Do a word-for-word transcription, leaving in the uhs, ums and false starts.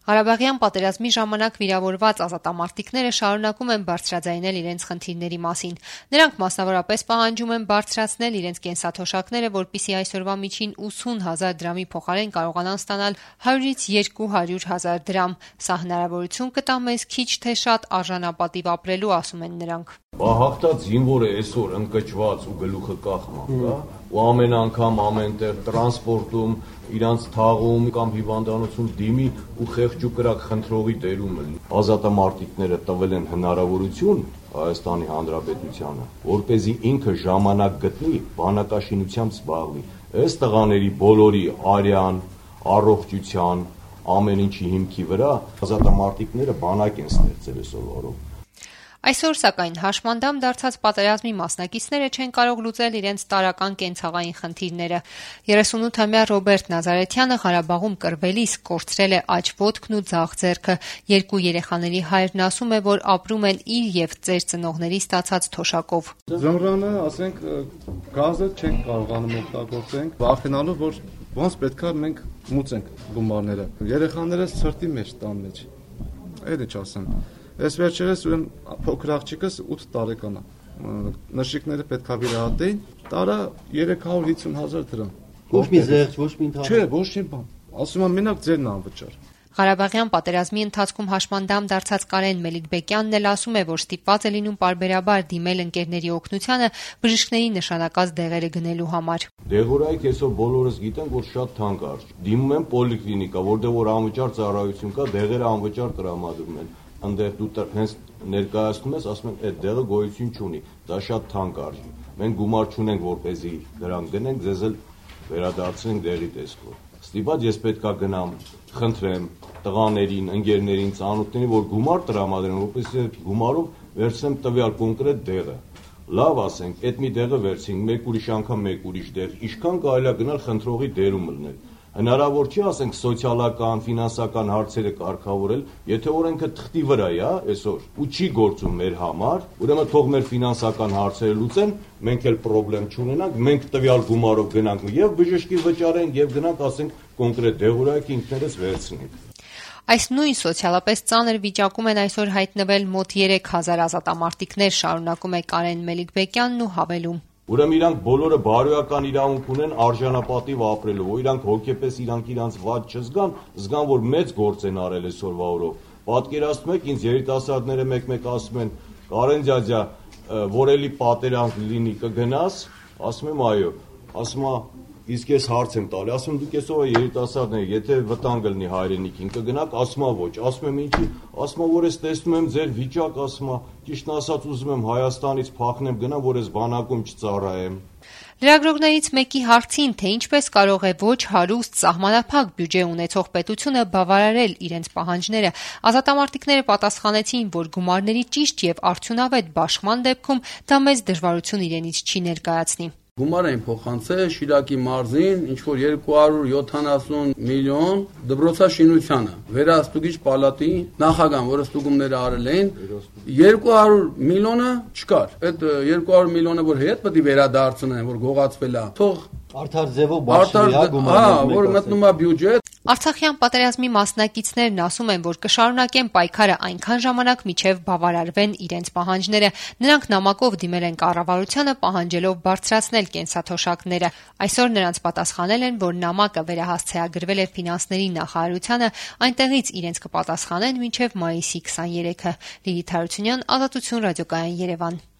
Ղարաբաղյան պատերազմի ժամանակ վիրավորված ազատամարտիկները շարունակում են բարձրաձայնել իրենց խնդիրների մասին։ Նրանք մասնավորապես պահանջում են բարձրացնել իրենց կենսաթոշակները, որպեսզի այսօրվա միջին ութուն հազար դրամի փոխարեն կարողանան ստանալ հարյուրից երկու հարյուր հազար դրամ։ Սա հնարավորություն կտա մեզ քիչ թե շատ արժանապատիվ ապրելու, ասում են նրանք։ Հաղթած զինվորը այսօր ընկճված ու գլուխը կախման կա, ու ամեն անգամ ամենտեղ տրանսպորտում, իրանց թաղում կամ հիվանդանոցում դիմի ու խեղճ ու կրակ խնդրողի դերում են։ Ազատամարտիկները տվել են հնարավորություն Հայաստանի Հանրապետությանը, որպեսզի ինքը ժամանակ գտնի բանակաշինությամբ զբաղվի։ Այս տղաների բոլորի արյան, առողջության, ամեն ինչի հիմքի վրա ազատամարտիկները բանակ են ստեղծել այսօր օրով։ Այսօր, սակայն, հաշմանդամ դարձած պատերազմի մասնակիցները չեն կարող լուծել իրենց տարրական կենցաղային խնդիրները։ երեսունութամյա Ռոբերտ Նազարեթյանը Ղարաբաղում կռվելիս կորցրել է աջ ոտքն ու ձախ ձեռքը։ Երկու երեխաների հայրն ասում է, որ ապրում են իր եւ ծեր ծնողների ստացած թոշակով։ Ձմռանը, ասենք, գազը չենք կարողանում օգտագործենք, վախենալով, որ ոնց պետքա մենք մուծենք գումարները։ Երեխաներս ցրտի մեջ տան մեջ։ Այդ է չասեմ։ Ես վերջերս ուրեմն փոքր աղջիկս ութ տարեկան է։ Նշիկները պետքա վիրահատեին, տարա երեք հարյուր հիսուն հազար դրամ։ Ոչ մի զեղչ, ոչ մի ընդհանուր։ Չէ, ոչ մի բան։ Ասում եմ մենակ ձերն անվճար։ Ղարաբաղյան պատերազմի ընթացքում հաշմանդամ դարձած Կարեն Մելիքբեկյանն էլ ասում է, որ ստիպված է լինում պարբերաբար դիմել ընկերների օգնությանը բժիշկների նշանակած դեղերը գնելու համար։ Դեղորայք այսօր բոլորս գիտենք, որ շատ թանկ է։ Դիմում են պոլիկլինիկա, որտեղ որ անվճար ծառայություն կա, դեղերը անվճար տրամադրում են։ Այնտեղ դու հենց ներկայացնում ես, ասում են, այդ դեղը գոյություն չունի, դա շատ թանկ արժի։ Մենք գումար չունենք, որպեսզի դրան գնենք, ձեզ էլ վերադարձնենք դեղի տեսքով։ Ստիպված ես պետքա գնամ, խնդրեմ տղաներին, ընկերներին, ծանոթներին, որ գումար տրամադրեն, որպեսզի այդ գումարով վերցնեմ տվյալ կոնկրետ դեղը։ Լավ ասենք, այդ մի դեղը վերցինք, մեկ ուրիշ անգամ մեկ ուրիշ դեղ, ինչքան կարելի է գնալ խնդրողի դերում լնել։ Հնարավոր չի, ասենք, սոցիալական, ֆինանսական հարցերը կարգավորել, եթե օրենքը թղթի վրա է այսօր ու չի գործում մեր համար, ուրեմն թող մեր ֆինանսական հարցերը լուծեն, մենք էլ խնդրեմ չունենանք, մենք տվյալ գումարով գնանք եւ բժշկի վճարենք եւ գնանք, ասենք, կոնկրետ դեղորայք ինքներս վերցնենք։ Այս նույն սոցիալապես ծանր վիճակում են այսօր հայտնվել մոտ երեք հազար ազատամարտիկներ, շարունակում է Կարեն Մելիքբեկյանն ու հավելում։ Ուրեմն իրանք բոլորը բարոյական իրավունք ունեն արժանապատիվ ապրելու, որ իրանք հոգեպես իրանք իրանց վատ չզգան, զգան, որ մեծ գործ են արել այսօրվա օրով։ Պատկերացնում եք, ինձ երիտասարդները մեկ-մեկ ասում են, Կարեն ջաջա, որ էլի պատերազմ լինի կգնաս, ասում եմ այո, ասում եմ իսկ ես հարց եմ տալի, ասում եմ դուք այսօր երիտասարդներ, եթե վտանգ լինի հայրենիքին կգնաք, ասում եմ ոչ, ասում եմ ինչի, ասում եմ որ ես տեսնում եմ ձեր վիճակ, ասում եմ, ճիշտ ասած ուզում եմ Հայաստանից փախնեմ գնամ, որ ես բանակում չծառայեմ։ Լրագրողներից մեկի հարցին, թե ինչպես կարող է ոչ հարուստ սահմանափակ բյուջե ունեցող պետությունը բավարարել իրենց պահանջները, ազատամարտիկները պատասխանեցին, որ գումարների ճիշտ եւ արդյունավետ բաշխման դեպքում դա մեծ դժվարություն իրենից չի ներկայացնի։ Գումար էին փոխանցել Շիրակի մարզին, ինչ որ երկու հարյուր յոթանասուն միլիոն դպրոցաշինությանը, վերահսկողիչ պալատի նախագահան, որը ստուգումները արել էին, երկու հարյուր միլիոնը չկար։ Այդ երկու հարյուր միլիոնը որ հետ պետք է վերադարձնեն, որ գողացվել է, թող արդար ձևով բաշխվի, հա, գումարը, որ մտնում է բյուջե։ Արցախյան պատերազմի մասնակիցներն ասում են, որ կշարունակեն պայքարը այնքան ժամանակ, մինչև բավարարվեն իրենց պահանջները։ Նրանք նամակով դիմել են կառավարությանը, պահանջելով բարձրացնել կենսաթոշակները։ Այսօր նրանց պատասխանել են, որ նամակը վերահասցեագրվել է ֆինանսների նախարարությանը, այնտեղից իրենց կպատասխանեն մինչև մայիսի քսաներեքը։ Լիլիթ Հարությունյան, Ազատություն ռադիոկայան, Երևան։